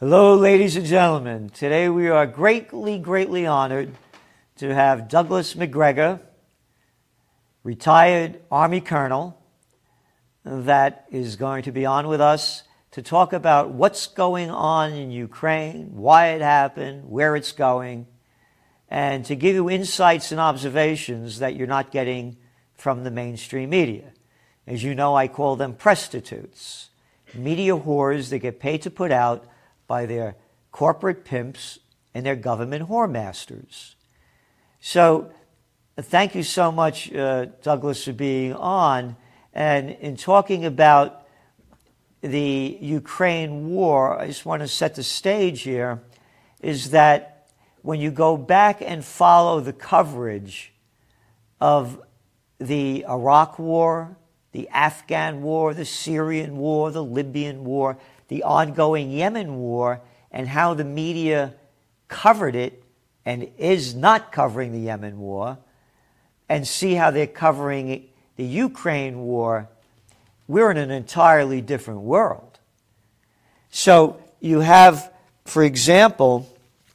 Hello, ladies and gentlemen. Today we are greatly honored to have Douglas Macgregor, retired Army Colonel, that is going to be on with us to talk about what's going on in Ukraine, why it happened, where it's going, and to give you insights and observations that you're not getting from the mainstream media. As you know, I call them prostitutes, media whores that get paid to put out by their corporate pimps and their government whoremasters. So thank you so much, Douglas, for being on. And in talking about the Ukraine war, I just want to set the stage here, is that when you go back and follow the coverage of the Iraq war, the Afghan war, the Syrian war, the Libyan war, the ongoing Yemen war, and how the media covered it and is not covering the Yemen war, and see how they're covering the Ukraine war, we're in an entirely different world. So you have, for example,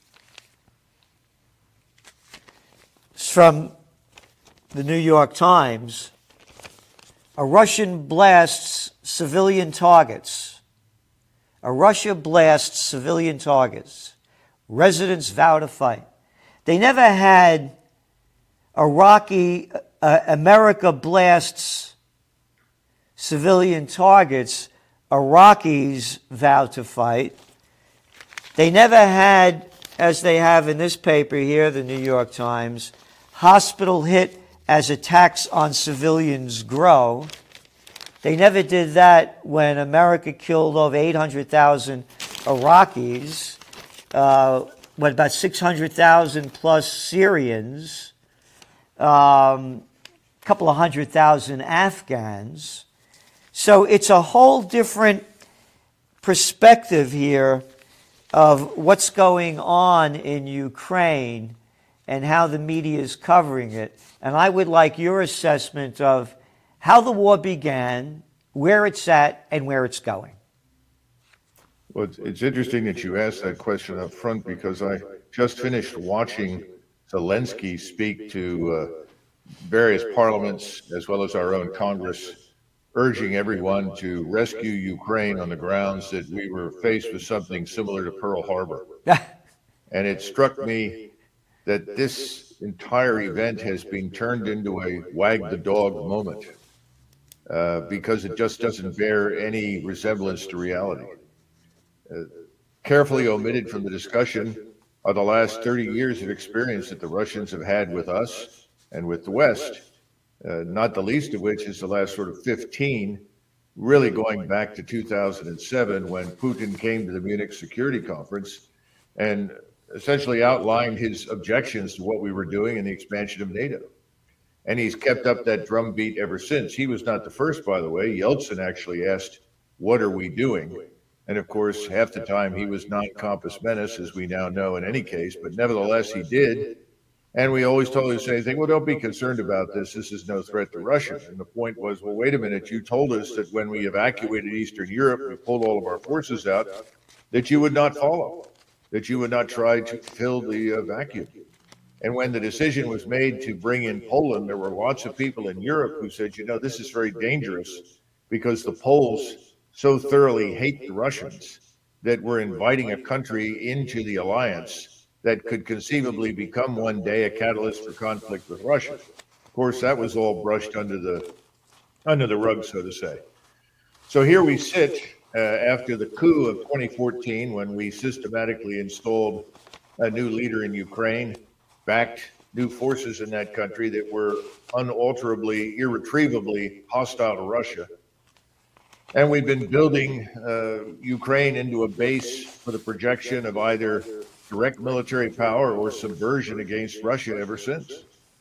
from the New York Times, a Russian blasts civilian targets. Russia blasts civilian targets. Residents vow to fight. They never had America blasts civilian targets. Iraqis vow to fight. They never had, as they have in this paper here, the New York Times, hospital hit as attacks on civilians grow. They never did that when America killed over 800,000 Iraqis, about 600,000 plus Syrians, a couple of 100,000 Afghans. So it's a whole different perspective here of what's going on in Ukraine and how the media is covering it. And I would like your assessment of how the war began, where it's at, and where it's going. Well, it's interesting that you asked that question up front, because I just finished watching Zelensky speak to various parliaments as well as our own Congress, urging everyone to rescue Ukraine on the grounds that we were faced with something similar to Pearl Harbor. And it struck me that this entire event has been turned into a wag the dog moment. Because it just doesn't bear any resemblance to reality. Carefully omitted from the discussion are the last 30 years of experience that the Russians have had with us and with the West, not the least of which is the last sort of 15, really going back to 2007 when Putin came to the Munich Security Conference and essentially outlined his objections to what we were doing in the expansion of NATO. And he's kept up that drumbeat ever since. He was not the first, by the way. Yeltsin actually asked, "What are we doing?" And of course, half the time he was non-compos mentis, as we now know in any case, but nevertheless he did. And we always told him the same thing: well, don't be concerned about this. This is no threat to Russia. And the point was, well, wait a minute. You told us that when we evacuated Eastern Europe, we pulled all of our forces out, that you would not follow, that you would not try to fill the vacuum. And when the decision was made to bring in Poland, there were lots of people in Europe who said, you know, this is very dangerous because the Poles so thoroughly hate the Russians that we're inviting a country into the alliance that could conceivably become one day a catalyst for conflict with Russia. Of course, that was all brushed under the rug, so to say. So here we sit after the coup of 2014, when we systematically installed a new leader in Ukraine, backed new forces in that country that were unalterably, irretrievably hostile to Russia. And we've been building Ukraine into a base for the projection of either direct military power or subversion against Russia ever since.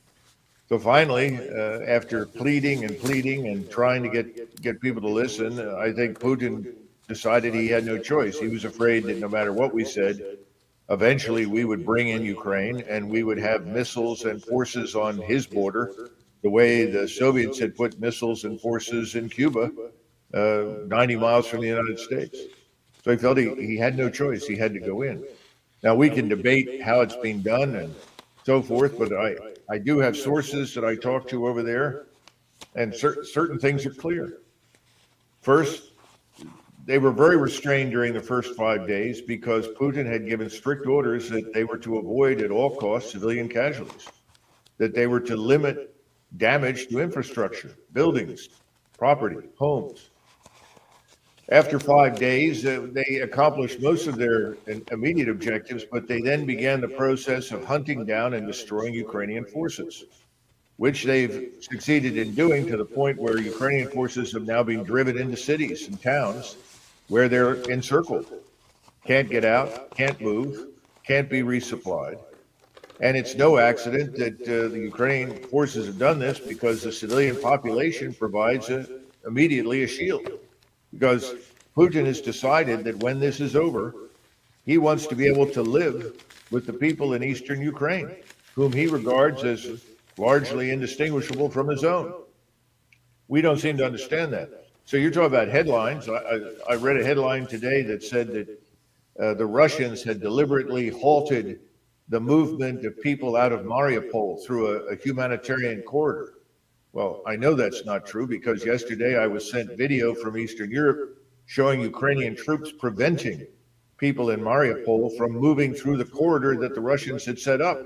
So finally, after pleading and trying to get people to listen, I think Putin decided he had no choice. He was afraid that no matter what we said, eventually we would bring in Ukraine and we would have missiles and forces on his border, the way the Soviets had put missiles and forces in Cuba, 90 miles from the United States. So he felt he had no choice. He had to go in. Now, we can debate how it's being done and so forth, but I do have sources that I talk to over there, and certain things are clear. First, they were very restrained during the first 5 days because Putin had given strict orders that they were to avoid at all costs civilian casualties, that they were to limit damage to infrastructure, buildings, property, homes. After 5 days, they accomplished most of their immediate objectives, but they then began the process of hunting down and destroying Ukrainian forces, which they've succeeded in doing to the point where Ukrainian forces have now been driven into cities and towns where they're encircled, can't get out, can't move, can't be resupplied. And it's no accident that the Ukrainian forces have done this, because the civilian population provides immediately a shield. Because Putin has decided that when this is over, he wants to be able to live with the people in eastern Ukraine, whom he regards as largely indistinguishable from his own. We don't seem to understand that. So you're talking about headlines. I read a headline today that said that the Russians had deliberately halted the movement of people out of Mariupol through a humanitarian corridor. Well, I know that's not true, because yesterday I was sent video from Eastern Europe showing Ukrainian troops preventing people in Mariupol from moving through the corridor that the Russians had set up.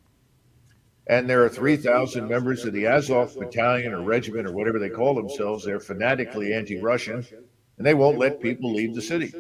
And there are 3,000 members of the Azov battalion or regiment or whatever they call themselves. They're fanatically anti-Russian, and they won't let people leave the city.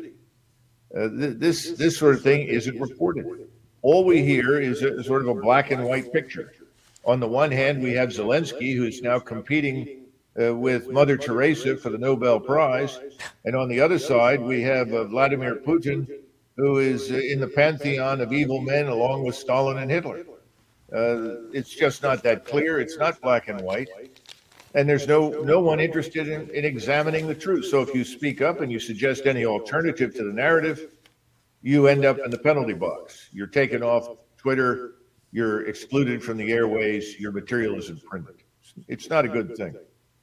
This sort of thing isn't reported. All we hear is a sort of a black and white picture. On the one hand, we have Zelensky, who's now competing with Mother Teresa for the Nobel Prize. And on the other side, we have Vladimir Putin, who is in the pantheon of evil men along with Stalin and Hitler. It's just not that clear. It's not black and white. And there's no one interested in examining the truth. So if you speak up and you suggest any alternative to the narrative, you end up in the penalty box. You're taken off Twitter. You're excluded from the airways. Your material isn't printed. It's not a good thing.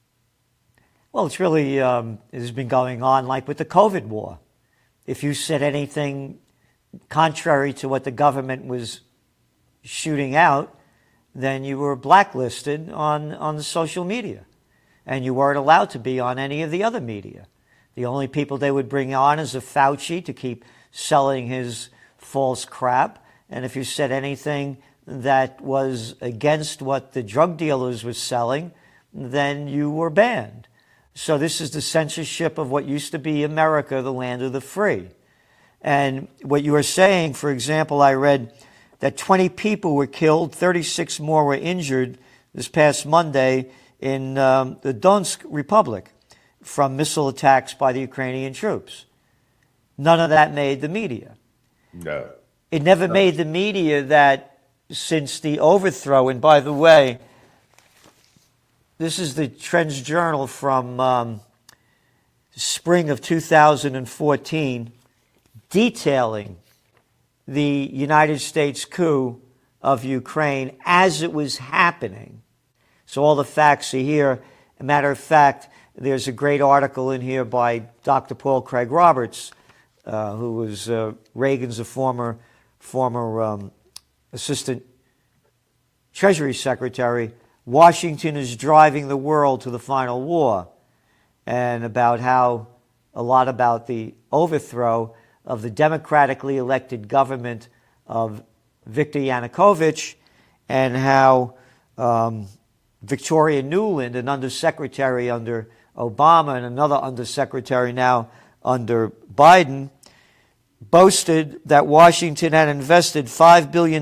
Well, it's really, it has been going on like with the COVID war. If you said anything contrary to what the government was shooting out, then you were blacklisted on the social media. And you weren't allowed to be on any of the other media. The only people they would bring on is a Fauci to keep selling his false crap. And if you said anything that was against what the drug dealers were selling, then you were banned. So this is the censorship of what used to be America, the land of the free. And what you were saying, for example, I read that 20 people were killed, 36 more were injured this past Monday in the Donetsk Republic from missile attacks by the Ukrainian troops. None of that made the media. No. It never made the media that since the overthrow, and by the way, this is the Trends Journal from spring of 2014, detailing the United States coup of Ukraine as it was happening. So all the facts are here. As a matter of fact, there's a great article in here by Dr. Paul Craig Roberts, who was Reagan's former assistant Treasury Secretary. Washington is driving the world to the final war, and about how a lot about the overthrow of the democratically elected government of Viktor Yanukovych, and how Victoria Nuland, an undersecretary under Obama and another undersecretary now under Biden, boasted that Washington had invested $5 billion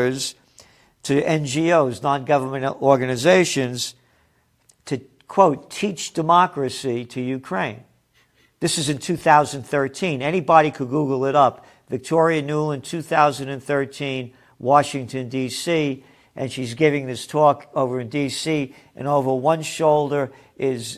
to NGOs, non-government organizations, to, quote, teach democracy to Ukraine. This is in 2013. Anybody could Google it up. Victoria Nuland, 2013, Washington, D.C., and she's giving this talk over in D.C., and over one shoulder is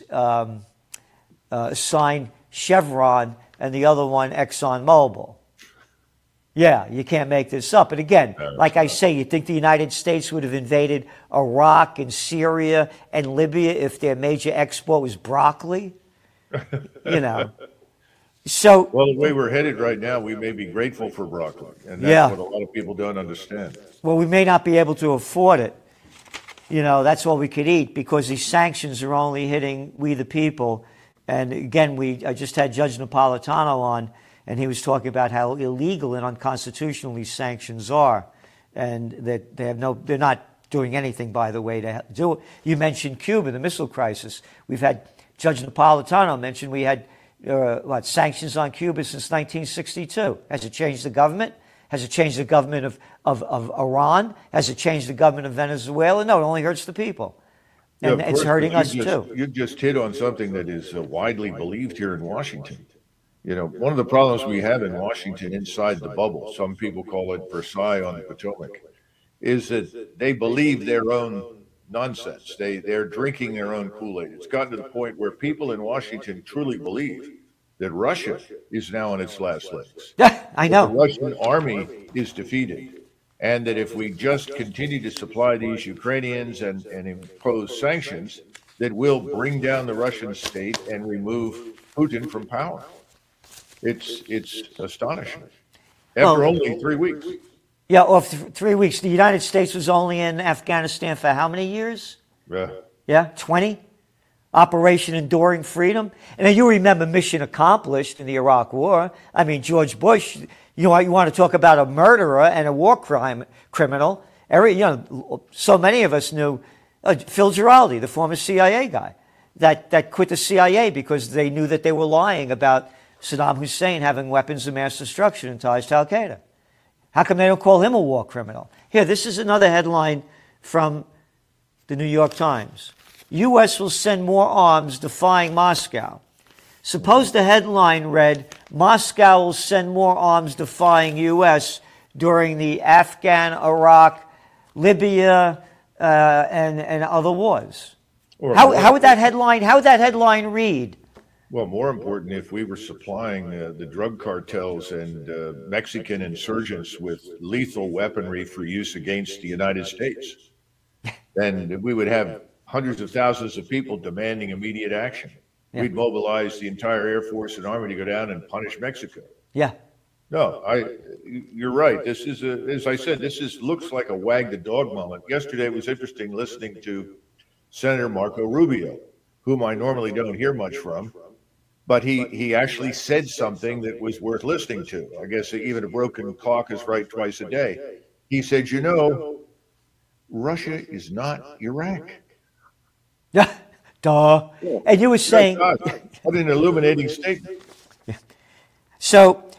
signed Chevron, and the other one ExxonMobil. Yeah, you can't make this up. And again, like I say, you think the United States would have invaded Iraq and Syria and Libya if their major export was broccoli? You know. So, Well, the way we're headed right now, we may be grateful for broccoli, and that's yeah, what a lot of people don't understand. well, we may not be able to afford it. You know, that's all we could eat because these sanctions are only hitting we the people. And again, I just had Judge Napolitano on, and he was talking about how illegal and unconstitutional these sanctions are, and that they're not doing anything, by the way, to do it. You mentioned Cuba, the missile crisis. We've had Judge Napolitano mention we had sanctions on Cuba since 1962. Has it changed the government? Has it changed the government of Iran? Has it changed the government of Venezuela? No, it only hurts the people. And it's hurting us too. You just hit on something that is widely believed here in Washington. You know, one of the problems we have in Washington inside the bubble, some people call it Versailles on the Potomac, is that they believe their own nonsense. They're drinking their own Kool-Aid. It's gotten to the point where people in Washington truly believe that Russia is now on its last legs. Yeah, I know. The Russian army is defeated, and that if we just continue to supply these Ukrainians and impose sanctions, that will bring down the Russian state and remove Putin from power. It's astonishing. After only 3 weeks. Yeah, or 3 weeks. The United States was only in Afghanistan for how many years? Yeah, 20? Operation Enduring Freedom. And then you remember Mission Accomplished in the Iraq War. I mean, George Bush, you want to talk about a murderer and a war criminal. So many of us knew Phil Giraldi, the former CIA guy, that quit the CIA because they knew that they were lying about Saddam Hussein having weapons of mass destruction and ties to Al-Qaeda. How come they don't call him a war criminal? Here, this is another headline from the New York Times. U.S. will send more arms defying Moscow. Suppose the headline read, Moscow will send more arms defying U.S. during the Afghan, Iraq, Libya, and other wars. How would that headline read? Well, more important, if we were supplying the drug cartels and Mexican insurgents with lethal weaponry for use against the United States, then we would have hundreds of thousands of people demanding immediate action. Yeah. We'd mobilize the entire Air Force and Army to go down and punish Mexico. Yeah. No, you're right. This is, as I said, looks like a wag the dog moment. Yesterday it was interesting listening to Senator Marco Rubio, whom I normally don't hear much from. But he actually said something that was worth listening to. I guess even a broken clock is right twice a day. He said, Russia is not Iraq. Yeah, duh. And you were saying... What an illuminating statement. So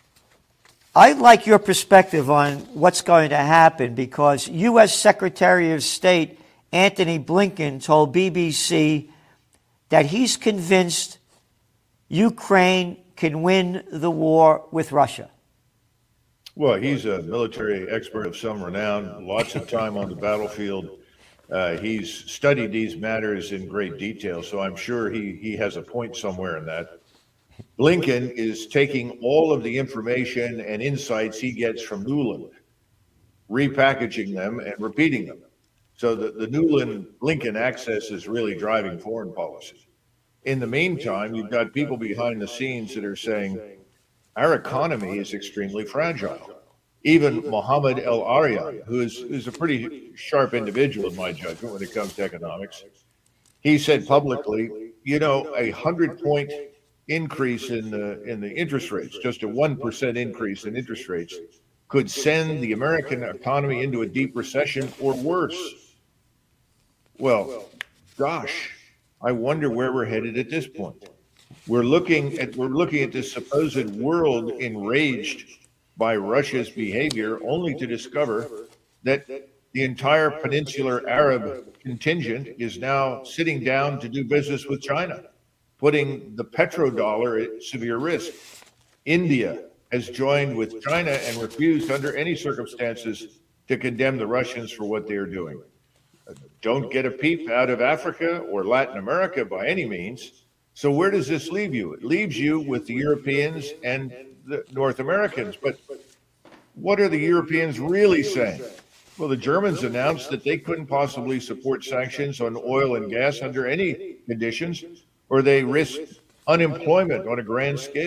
I like your perspective on what's going to happen because U.S. Secretary of State Antony Blinken told BBC that he's convinced Ukraine can win the war with Russia. Well, he's a military expert of some renown, lots of time on the battlefield. He's studied these matters in great detail, so I'm sure he has a point somewhere in that. Blinken is taking all of the information and insights he gets from Nuland, repackaging them and repeating them. So the Nuland-Blinken axis is really driving foreign policy. In the meantime, you've got people behind the scenes that are saying, our economy is extremely fragile. Even Mohammed El-Arian, who's a pretty sharp individual in my judgment when it comes to economics, he said publicly, a 100-point increase in the interest rates, just a 1% increase in interest rates, could send the American economy into a deep recession or worse. Well, gosh. I wonder where we're headed at this point. We're looking at this supposed world enraged by Russia's behavior, only to discover that the entire peninsular Arab contingent is now sitting down to do business with China, putting the petrodollar at severe risk. India has joined with China and refused under any circumstances to condemn the Russians for what they are doing. Don't get a peep out of Africa or Latin America by any means. So where does this leave you? It leaves you with the Europeans and the North Americans. But what are the Europeans really saying? Well, the Germans announced that they couldn't possibly support sanctions on oil and gas under any conditions, or they risk unemployment on a grand scale.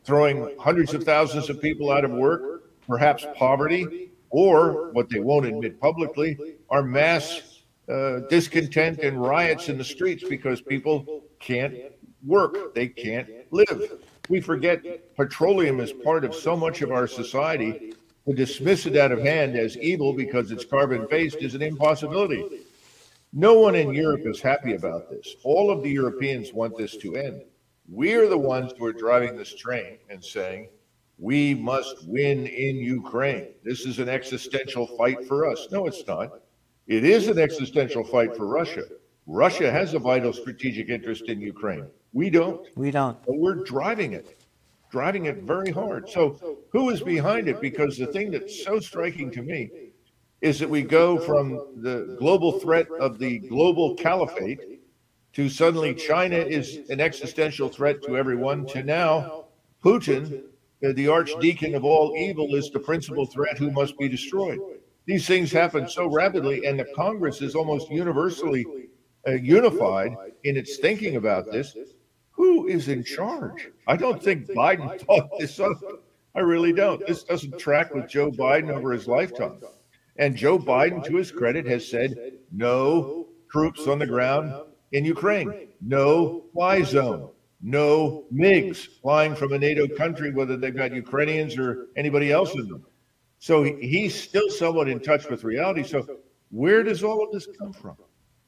throwing hundreds of thousands of people out of work, perhaps poverty, or what they won't admit publicly are mass discontent and riots in the streets because people can't work, they can't live. We forget petroleum is part of so much of our society. To dismiss it out of hand as evil because it's carbon-based is an impossibility. No one in Europe is happy about this. All of the Europeans want this to end. We're the ones who are driving this train and saying, we must win in Ukraine. This is an existential fight for us. No, it's not. It is an existential fight for Russia. Russia has a vital strategic interest in Ukraine. We don't. We don't. But we're driving it very hard. So who is behind it? Because the thing that's so striking to me is that we go from the global threat of the global caliphate to suddenly China is an existential threat to everyone to now Putin, the archdeacon of all evil, is the principal threat who must be destroyed. These things happen so rapidly, and the Congress is almost universally unified in its thinking about this. Who is in charge? I don't think Biden thought this up. I really don't. This doesn't track with Joe Biden over his lifetime. And Joe Biden, to his credit, has said no troops on the ground in Ukraine, no fly zone, no MiGs flying from a NATO country, whether they've got Ukrainians or anybody else in them. So he's still somewhat in touch with reality. So where does all of this come from?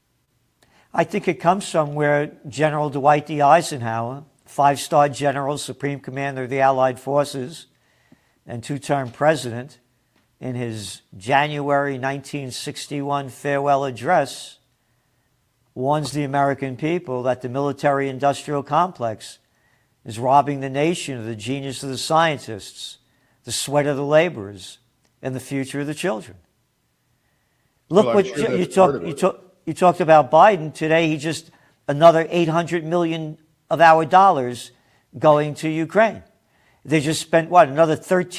I think it comes from where General Dwight D. Eisenhower, five-star general, supreme commander of the Allied forces, and two-term president, in his January 1961 farewell address, warns the American people that the military-industrial complex is robbing the nation of the genius of the scientists, the sweat of the laborers, and the future of the children. Look what you talked about Biden today. He just another $800 million of our dollars going to Ukraine. They just spent another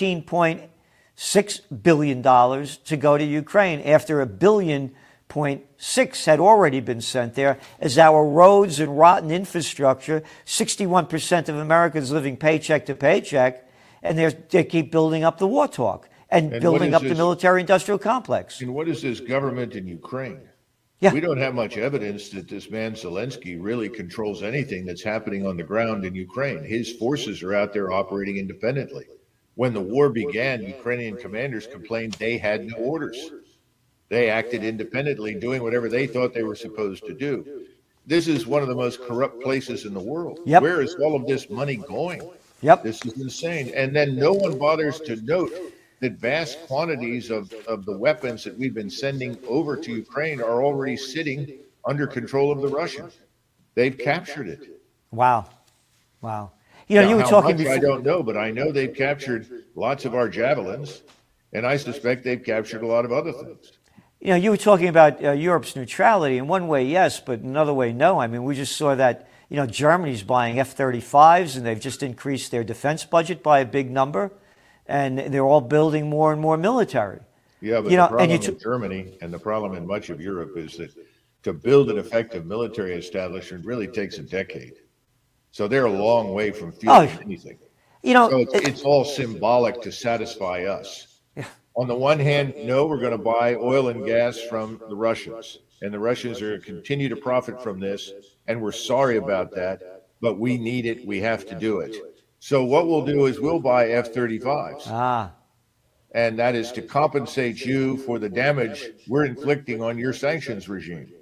$13.6 billion to go to Ukraine after $1.6 billion had already been sent there. As our roads and rotten infrastructure, 61% of Americans living paycheck to paycheck, and they keep building up the war talk and building up the military-industrial complex. And what is this government in Ukraine? Yeah. We don't have much evidence that this man Zelensky really controls anything that's happening on the ground in Ukraine. His forces are out there operating independently. When the war began, Ukrainian commanders complained they had no orders. They acted independently, doing whatever they thought they were supposed to do. This is one of the most corrupt places in the world. Yep. Where is all of this money going? Yep. This is insane. And then no one bothers to note that vast quantities of the weapons that we've been sending over to Ukraine are already sitting under control of the Russians. They've captured it. Wow. You know, now, you were how talking much, before. I don't know, but I know they've captured lots of our javelins, and I suspect they've captured a lot of other things. You know, you were talking about Europe's neutrality. In one way, yes, but another way, no. I mean, we just saw that, Germany's buying F-35s, and they've just increased their defense budget by a big number, and they're all building more and more military. Yeah, but the problem in Germany and the problem in much of Europe is that to build an effective military establishment really takes a decade. So they're a long way from fielding anything. So it's all symbolic to satisfy us. Yeah. On the one hand, no, we're going to buy oil and gas from the Russians, and the Russians are going to continue to profit from this, and we're sorry about that, but we need it. We have to do it. So what we'll do is we'll buy F-35s. And that is to compensate you for the damage we're inflicting on your sanctions regime.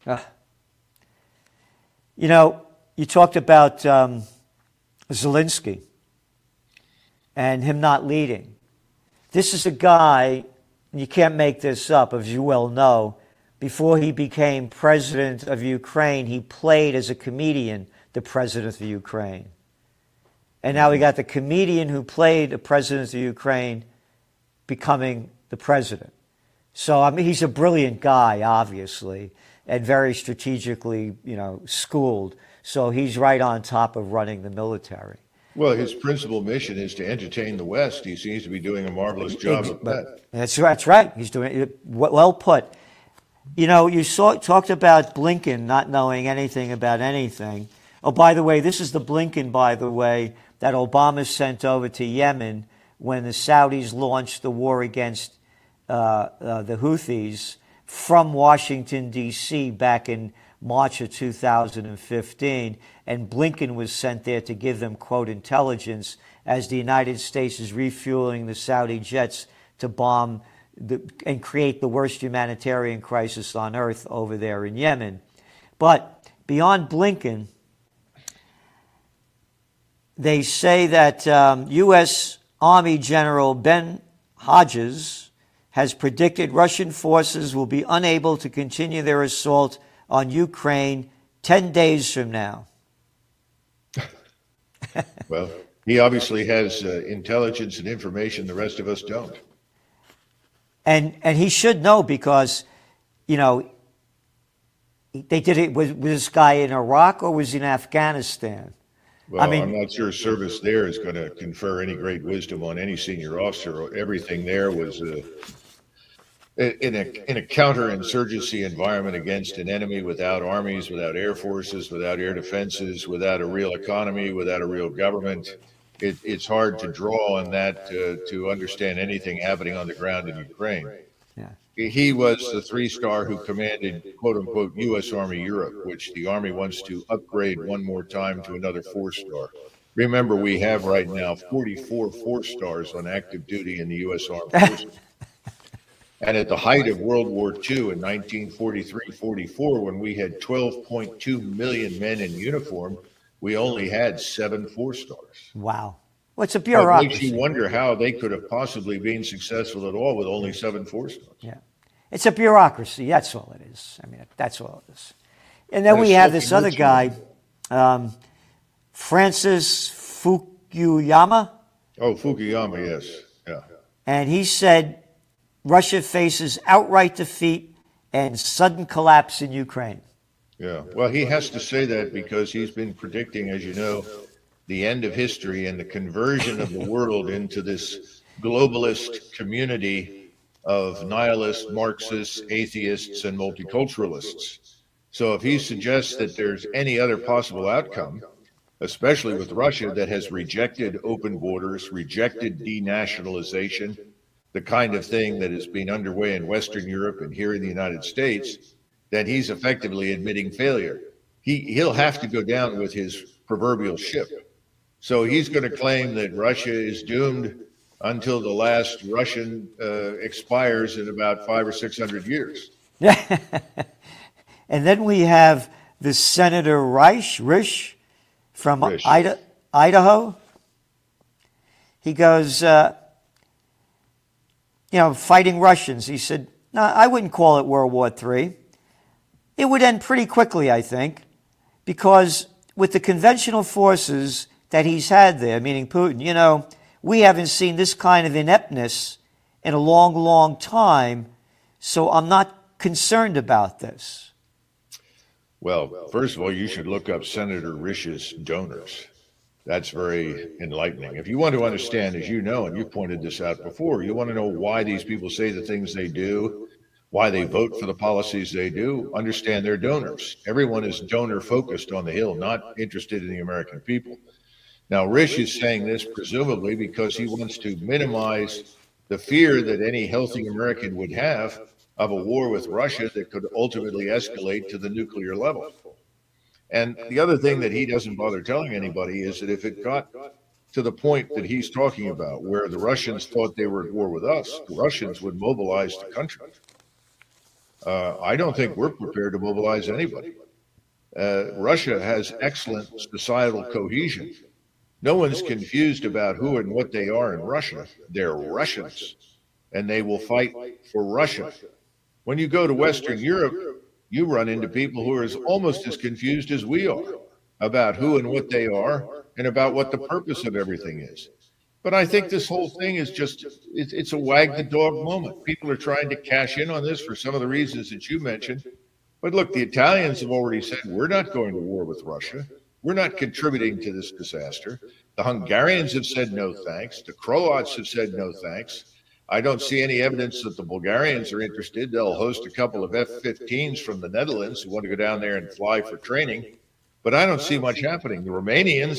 You talked about Zelensky and him not leading. This is a guy, and you can't make this up, as you well know. Before he became president of Ukraine, he played as a comedian the president of Ukraine. And now we got the comedian who played the president of Ukraine becoming the president. So, I mean, he's a brilliant guy, obviously, and very strategically, schooled. So he's right on top of running the military. Well, his principal mission is to entertain the West. He seems to be doing a marvelous job of that. That's right. He's doing it well put. You talked about Blinken not knowing anything about anything. Oh, by the way, this is the Blinken, that Obama sent over to Yemen when the Saudis launched the war against the Houthis from Washington, D.C. back in March of 2015. And Blinken was sent there to give them, quote, intelligence as the United States is refueling the Saudi jets to bomb and create the worst humanitarian crisis on earth over there in Yemen. But beyond Blinken, they say that U.S. Army General Ben Hodges has predicted Russian forces will be unable to continue their assault on Ukraine 10 days from now. Well, he obviously has intelligence and information the rest of us don't. And he should know because, you know, they did it. Was this guy in Iraq or was he in Afghanistan? Well, I mean, I'm not sure service there is going to confer any great wisdom on any senior officer. Everything there was in a counterinsurgency environment against an enemy without armies, without air forces, without air defenses, without a real economy, without a real government. It's hard to draw on that to understand anything happening on the ground in Ukraine. Yeah. He was the 3-star who commanded, quote unquote, U.S. Army Europe, which the Army wants to upgrade one more time to another 4-star. Remember, we have right now 44 4-stars on active duty in the U.S. Armed Forces. And at the height of World War II in 1943-44, when we had 12.2 million men in uniform, we only had 7 4-stars. Wow. Well, it's a bureaucracy. It makes you wonder how they could have possibly been successful at all with only 7 4-stars. Yeah. It's a bureaucracy. That's all it is. I mean, that's all it is. And then we have this other guy, Francis Fukuyama. Oh, Fukuyama, yes. Yeah. And he said Russia faces outright defeat and sudden collapse in Ukraine. Yeah, well, he has to say that because he's been predicting, as you know, the end of history and the conversion of the world into this globalist community of nihilists, Marxists, atheists, and multiculturalists. So if he suggests that there's any other possible outcome, especially with Russia that has rejected open borders, rejected denationalization, the kind of thing that has been underway in Western Europe and here in the United States, then he's effectively admitting failure. He'll have to go down with his proverbial ship. So he's going to claim that Russia is doomed until the last Russian expires in about 500 or 600 years. And then we have the Senator Risch from Idaho. He goes, fighting Russians. He said, no, I wouldn't call it World War III. It would end pretty quickly, I think, because with the conventional forces that he's had there, meaning Putin, we haven't seen this kind of ineptness in a long, long time, so I'm not concerned about this. Well, first of all, you should look up Senator Risch's donors. That's very enlightening. If you want to understand, as you know, and you've pointed this out before, you want to know why these people say the things they do, why they vote for the policies they do, understand their donors. Everyone is donor focused on the Hill, not interested in the American people. Now, Risch is saying this presumably because he wants to minimize the fear that any healthy American would have of a war with Russia that could ultimately escalate to the nuclear level. And the other thing that he doesn't bother telling anybody is that if it got to the point that he's talking about, where the Russians thought they were at war with us, the Russians would mobilize the country. I don't think we're prepared to mobilize anybody. Russia has excellent societal cohesion. No one's confused about who and what they are in Russia. They're Russians, and they will fight for Russia. When you go to Western Europe, you run into people who are almost as confused as we are about who and what they are and about what the purpose of everything is. But I think this whole thing is just, it's a wag the dog moment. People are trying to cash in on this for some of the reasons that you mentioned. But look, the Italians have already said, we're not going to war with Russia. We're not contributing to this disaster. The Hungarians have said no thanks. The Croats have said no thanks. I don't see any evidence that the Bulgarians are interested. They'll host a couple of F-15s from the Netherlands who want to go down there and fly for training. But I don't see much happening. The Romanians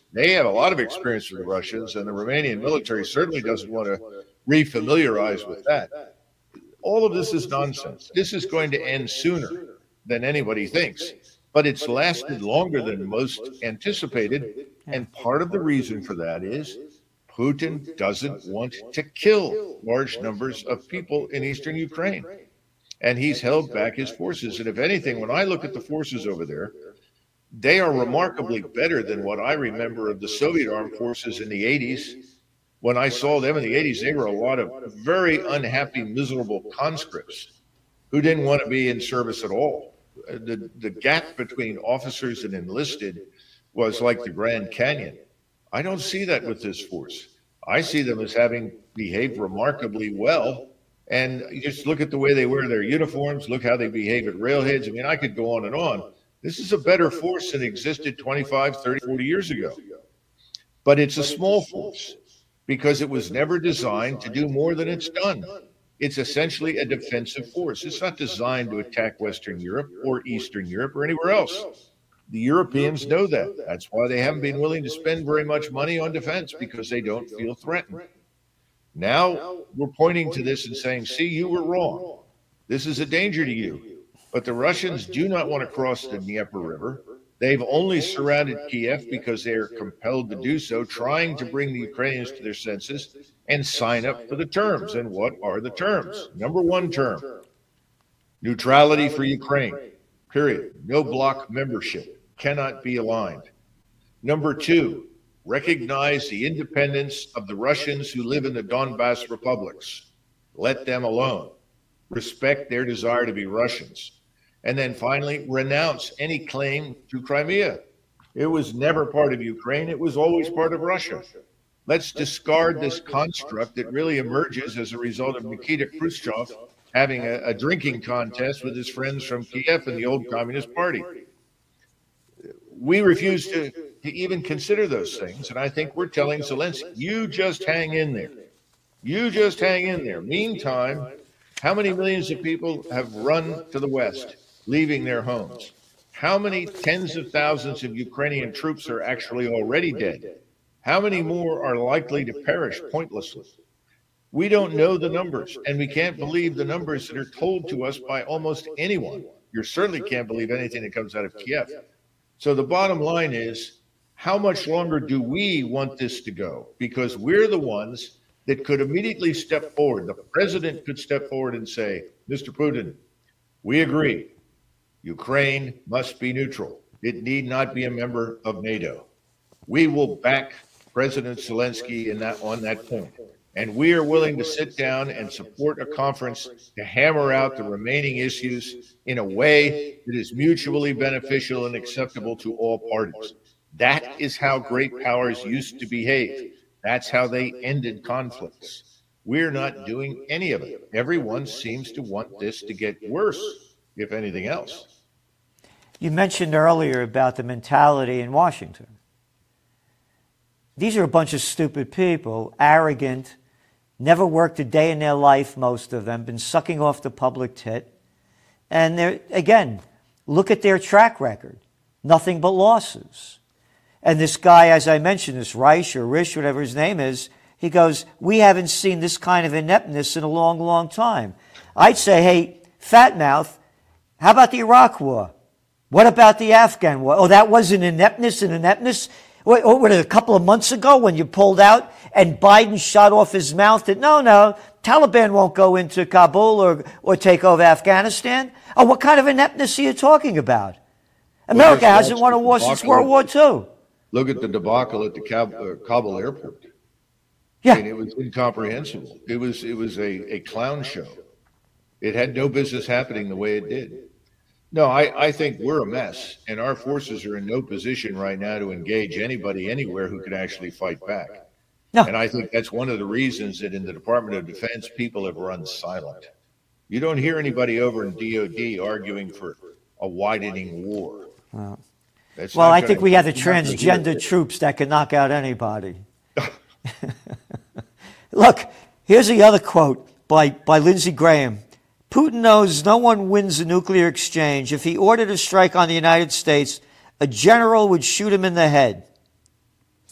They have a lot of experience with the Russians, and the Romanian military certainly doesn't want to refamiliarize with that. All of this is nonsense. This is going to end sooner than anybody thinks, but it's lasted longer than most anticipated. And part of the reason for that is Putin doesn't want to kill large numbers of people in eastern Ukraine. And he's held back his forces. And if anything, when I look at the forces over there, they are remarkably better than what I remember of the Soviet armed forces in the 80s. When I saw them in the 80s, they were a lot of very unhappy, miserable conscripts who didn't want to be in service at all. The gap between officers and enlisted was like the Grand Canyon. I don't see that with this force. I see them as having behaved remarkably well. And you just look at the way they wear their uniforms, look how they behave at railheads. I mean, I could go on and on. This is a better force than existed 25, 30, 40 years ago. But it's a small force because it was never designed to do more than it's done. It's essentially a defensive force. It's not designed to attack Western Europe or Eastern Europe or anywhere else. The Europeans know that. That's why they haven't been willing to spend very much money on defense, because they don't feel threatened. Now we're pointing to this and saying, see, you were wrong. This is a danger to you. But the Russians do not want to cross the Dnieper River. They've only surrounded Kiev because they are compelled to do so, trying to bring the Ukrainians to their senses and sign up for the terms. And what are the terms? Number one term, neutrality for Ukraine, period. No bloc membership, cannot be aligned. Number two, recognize the independence of the Russians who live in the Donbas republics. Let them alone. Respect their desire to be Russians. And then finally, renounce any claim to Crimea. It was never part of Ukraine. It was always part of Russia. Let's discard this construct that really emerges as a result of Nikita Khrushchev having a drinking contest with his friends from Kiev and the old Communist Party. We refuse to even consider those things. And I think we're telling Zelensky, you just hang in there. You just hang in there. Meantime, how many millions of people have run to the West, leaving their homes? How many tens of thousands of Ukrainian troops are actually already dead? How many more are likely to perish pointlessly? We don't know the numbers, and we can't believe the numbers that are told to us by almost anyone. You certainly can't believe anything that comes out of Kiev. So the bottom line is, how much longer do we want this to go? Because we're the ones that could immediately step forward. The president could step forward and say, Mr. Putin, we agree. Ukraine must be neutral. It need not be a member of NATO. We will back President Zelensky on that point. And we are willing to sit down and support a conference to hammer out the remaining issues in a way that is mutually beneficial and acceptable to all parties. That is how great powers used to behave. That's how they ended conflicts. We're not doing any of it. Everyone seems to want this to get worse, if anything else. You mentioned earlier about the mentality in Washington. These are a bunch of stupid people, arrogant, never worked a day in their life, most of them, been sucking off the public tit. And they're, again, look at their track record. Nothing but losses. And this guy, as I mentioned, this Reich or Risch, whatever his name is, he goes, we haven't seen this kind of ineptness in a long, long time. I'd say, hey, fat mouth, how about the Iraq War? What about the Afghan War? Oh, that was an ineptness, an ineptness? What, a couple of months ago when you pulled out and Biden shot off his mouth that, no, Taliban won't go into Kabul or take over Afghanistan? Oh, what kind of ineptness are you talking about? America hasn't won a war since World War II. Look at the debacle at the Kabul airport. Yeah. I mean, it was incomprehensible. It was a clown show. It had no business happening the way it did. No, I think we're a mess, and our forces are in no position right now to engage anybody anywhere who could actually fight back. No. And I think that's one of the reasons that in the Department of Defense, people have run silent. You don't hear anybody over in DOD arguing for a widening war. Well, I think we have the transgender troops that can knock out anybody. Look, here's the other quote by Lindsey Graham. Putin knows no one wins a nuclear exchange. If he ordered a strike on the United States, a general would shoot him in the head.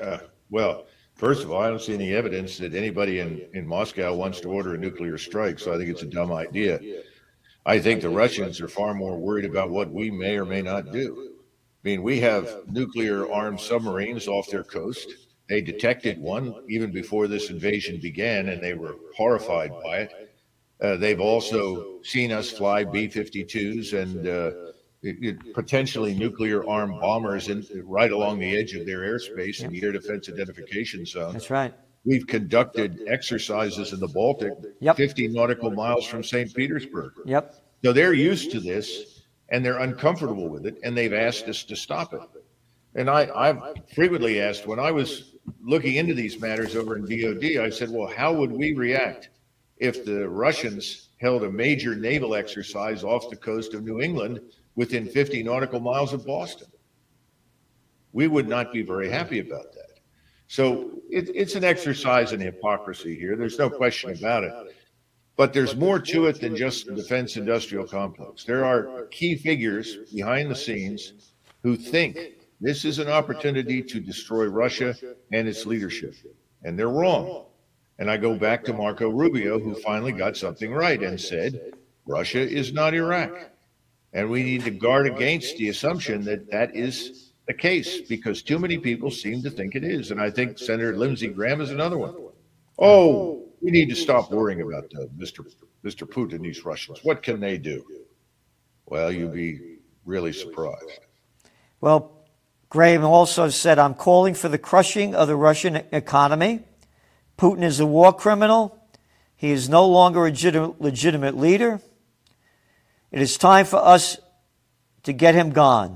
Well, first of all, I don't see any evidence that anybody in Moscow wants to order a nuclear strike, so I think it's a dumb idea. I think the Russians are far more worried about what we may or may not do. I mean, we have nuclear-armed submarines off their coast. They detected one even before this invasion began, and they were horrified by it. They've also seen us fly B-52s and potentially nuclear-armed bombers right along the edge of their airspace in the Air Defense Identification Zone. That's right. We've conducted exercises in the Baltic, 50 nautical miles from St. Petersburg. Yep. So they're used to this, and they're uncomfortable with it, and they've asked us to stop it. And I've frequently asked, when I was looking into these matters over in DOD, I said, well, how would we react if the Russians held a major naval exercise off the coast of New England within 50 nautical miles of Boston? We would not be very happy about that. So it's an exercise in hypocrisy here. There's no question about it. But there's more to it than just the defense industrial complex. There are key figures behind the scenes who think this is an opportunity to destroy Russia and its leadership. And they're wrong. And I go back to Marco Rubio, who finally got something right and said, Russia is not Iraq. And we need to guard against the assumption that that is the case, because too many people seem to think it is. And I think Senator Lindsey Graham is another one. Oh, we need to stop worrying about Mr. Putin, these Russians. What can they do? Well, you'd be really surprised. Well, Graham also said, I'm calling for the crushing of the Russian economy. Putin is a war criminal. He is no longer a legitimate leader. It is time for us to get him gone.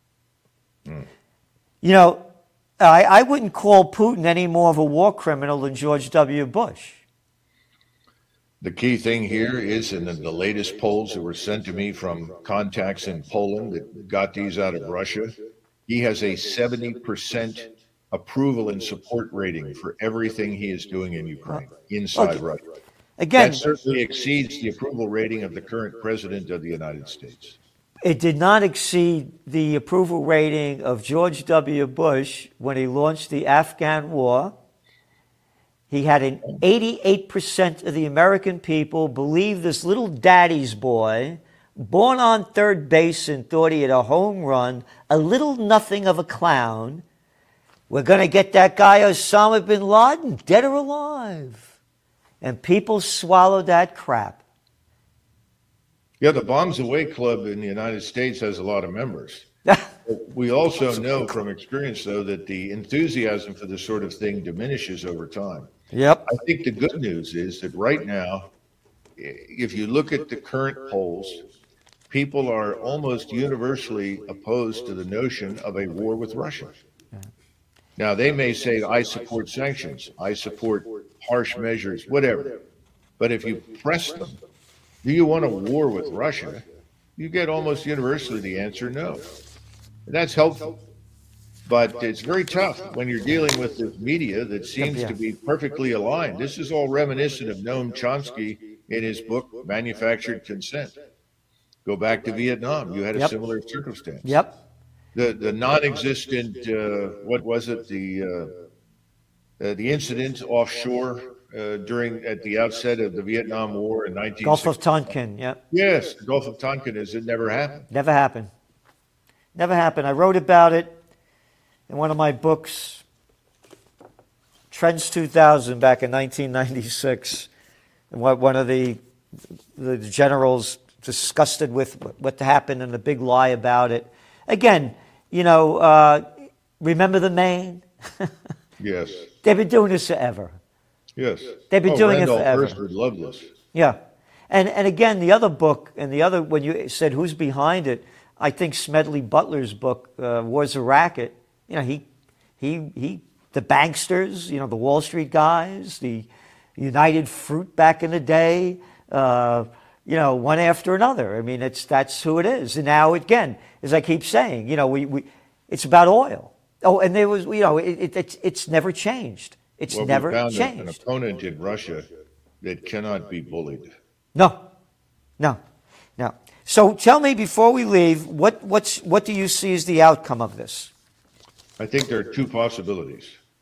You know, I wouldn't call Putin any more of a war criminal than George W. Bush. The key thing here is in the latest polls that were sent to me from contacts in Poland that got these out of Russia, he has a 70% approval and support rating for everything he is doing in Ukraine, inside Russia. Again, that certainly exceeds the approval rating of the current president of the United States. It did not exceed the approval rating of George W. Bush when he launched the Afghan war. He had an 88% of the American people believe this little daddy's boy, born on third base and thought he had a home run, a little nothing of a clown. We're going to get that guy Osama bin Laden, dead or alive. And people swallowed that crap. Yeah, the Bombs Away Club in the United States has a lot of members. We also know from experience, though, that the enthusiasm for this sort of thing diminishes over time. Yep. I think the good news is that right now, if you look at the current polls, people are almost universally opposed to the notion of a war with Russia. Now, they may say, I support sanctions, I support harsh measures, whatever. But if you press them, do you want a war with Russia? You get almost universally the answer no. And that's helpful. But it's very tough when you're dealing with this media that seems to be perfectly aligned. This is all reminiscent of Noam Chomsky in his book, Manufactured Consent. Go back to Vietnam. You had a similar circumstance. Yep. The non-existent, what was it? The incident offshore at the outset of the Vietnam War in 1960. Gulf of Tonkin, Yes, the Gulf of Tonkin, it never happened. Never happened. Never happened. I wrote about it in one of my books, Trends 2000, back in 1996. And one of the generals disgusted with what happened and the big lie about it. Again, you know, remember the Maine? Yes. They've been doing this forever. Yes. They've been doing Randolph it forever. Hearst would love this. Yeah. And again, the other book, and the other, when you said who's behind it, I think Smedley Butler's book, War's a Racket, you know, he, the banksters, you know, the Wall Street guys, the United Fruit back in the day, you know, one after another. I mean, that's who it is. And now, again, as I keep saying, you know, it's about oil. Oh, and there was, you know, it's never changed. It's never changed. We found an opponent in Russia that cannot be bullied. No. So tell me before we leave, what do you see as the outcome of this? I think there are two possibilities.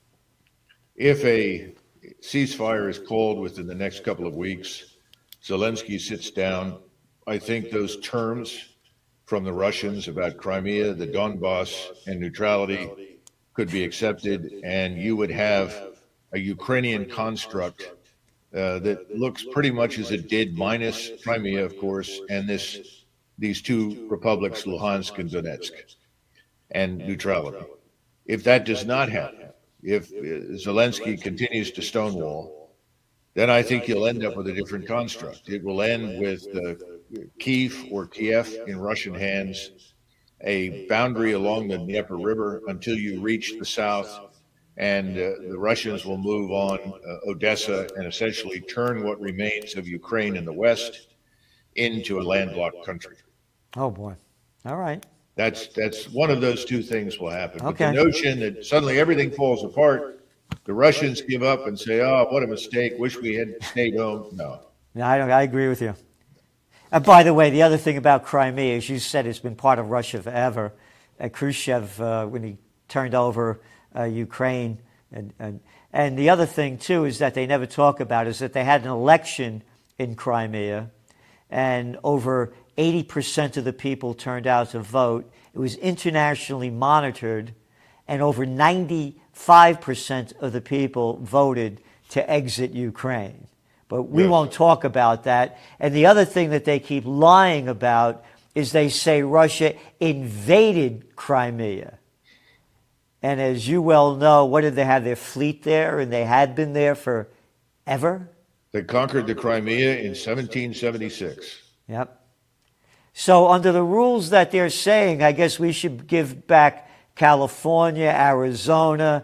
if a ceasefire is called within the next couple of weeks, Zelensky sits down, I think those terms from the Russians about Crimea, the Donbass, and neutrality could be accepted, and you would have a Ukrainian construct that looks pretty much as it did, minus Crimea, of course, and these two republics, Luhansk and Donetsk, and neutrality. If that does not happen, if Zelensky continues to stonewall, then I think you'll end up with a different construct. It will end with Kyiv or Kiev in Russian hands, a boundary along the Dnieper River until you reach the south, and the Russians will move on Odessa and essentially turn what remains of Ukraine in the west into a landlocked country. Oh, boy. All right. That's one of those two things will happen. Okay. But the notion that suddenly everything falls apart, the Russians give up and say, oh, what a mistake, wish we had stayed home. No. I agree with you. And by the way, the other thing about Crimea, as you said, it's been part of Russia forever. Khrushchev, when he turned over Ukraine, and the other thing, too, is that they never talk about is that they had an election in Crimea, and over 80% of the people turned out to vote. It was internationally monitored, and over 95% of the people voted to exit Ukraine. But we won't talk about that. And the other thing that they keep lying about is they say Russia invaded Crimea. And as you well know, what did they have? Their fleet there, and they had been there forever? They conquered the Crimea in 1776. Yep. So under the rules that they're saying, I guess we should give back California, Arizona,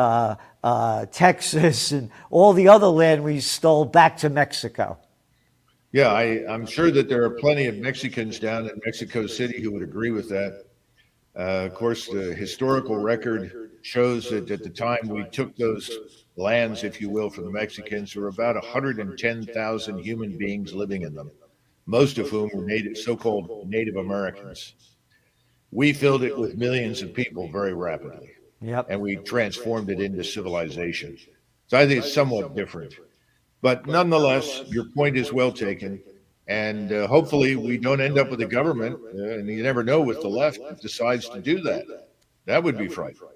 Texas, and all the other land we stole back to Mexico. Yeah, I'm sure that there are plenty of Mexicans down in Mexico City who would agree with that. Of course, the historical record shows that at the time we took those lands, if you will, from the Mexicans, there were about 110,000 human beings living in them, most of whom were so-called Native Americans. We filled it with millions of people very rapidly. Yep. And we transformed it into civilization. So I think it's somewhat different. But nonetheless, your point is well taken. And hopefully we don't end up with a government, and you never know with the left, that decides to do that. That would be frightening.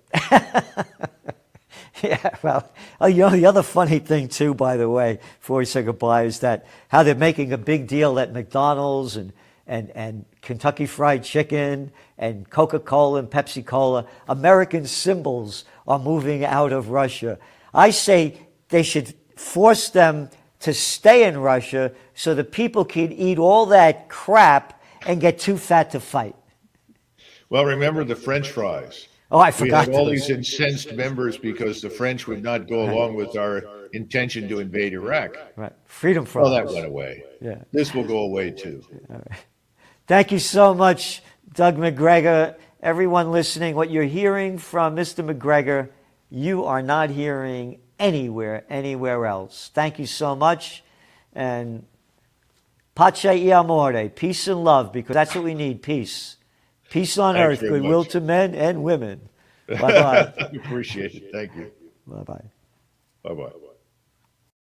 Yeah, well, the other funny thing, too, by the way, before we say goodbye, is that how they're making a big deal at McDonald's and Kentucky Fried Chicken and Coca-Cola and Pepsi-Cola. American symbols are moving out of Russia. I say they should force them to stay in Russia so the people can eat all that crap and get too fat to fight. Well, remember the French fries. Oh, I forgot. We had all these incensed members because the French would not go along with our intention to invade Iraq. Right. Freedom fries. Well, that went away. Yeah. This will go away, too. All right. Thank you so much, Doug Macgregor. Everyone listening, what you're hearing from Mr. Macgregor, you are not hearing anywhere else. Thank you so much. And pace y amore, peace and love, because that's what we need, peace. Peace on earth, goodwill to men and women. Bye-bye. Appreciate it. Thank you. Bye-bye. Bye-bye.